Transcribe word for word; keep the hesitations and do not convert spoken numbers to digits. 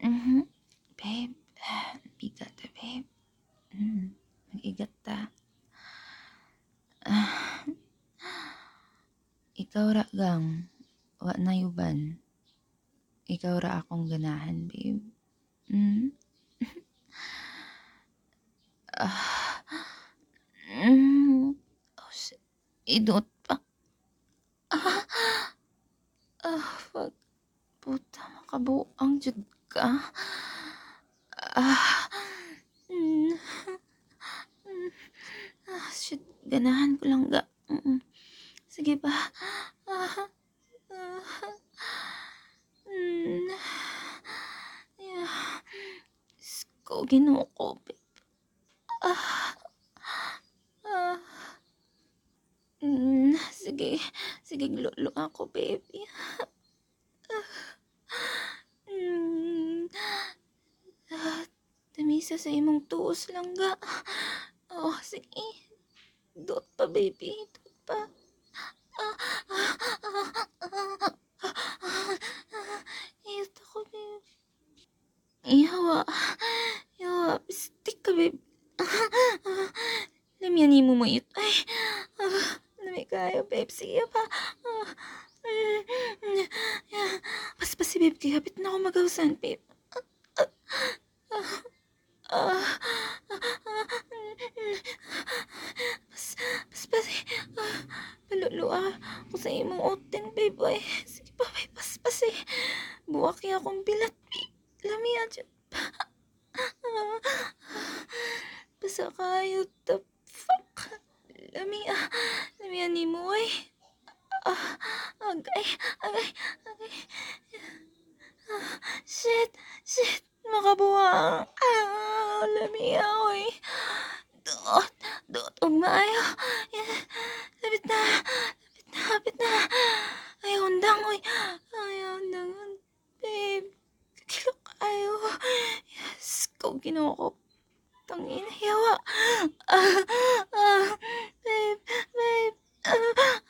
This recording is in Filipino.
Mhm. Babe, ah, bigat ta, babe. Hmm, mag-igat ta. Ah, ikaw ra gang, wa na yuban. Ikaw ra akong ganahan, babe. Hmm. Ah, hmm. Oh, shit. Idot pa. Ah, ah, fuck. Puta, makabuang jud ka. Ah, hmm. Hmm. Ah, shit. Ganahan ko lang ga. Mm. Sige pa. Ah, ah, hmm. Yeah. Isko, ginoo ko, babe. Ah, ah. Hmm, sige. Sige, glulo ako, baby. Hmm. Ah, tamisa sa imong tuos lang ga. Oh, sige. Dot pa, baby. Dot pa. Ah, ah, ah, ah, ah, ah. Iyot ako, babe. Iyawa. Iyawa. Pistik ka, babe. Lamyan mo mo ito. Ay. Ah, lamig kayo, babe. Sige pa. Ah, mm, yeah. Pas pa si babe. Kaya hapit na ako magawsan, babe. Ah, ah, ah, pas, pas pa si. Ah, palulua ako sa imong oten, babe. Ay, sige pa, babe. Pas pa si. Buwak niya akong bilat, babe. Lamyan dyan. Ah, basa kayo, the fuck. Lami, ah, lamian ni mo, ay. Ah, agay, agay, agay. Ah, shit, shit, makabuwang. Ah, lami, oy. Doot, doot, og maayo. Yeah, lapit na, lapit na, lapit na. Ay, undang, oy. Ay, undang, babe. Kakilo kayo. Yes, kau ginoo ko. Tangina, yawa. Ah, ah, babe, babe. Ah,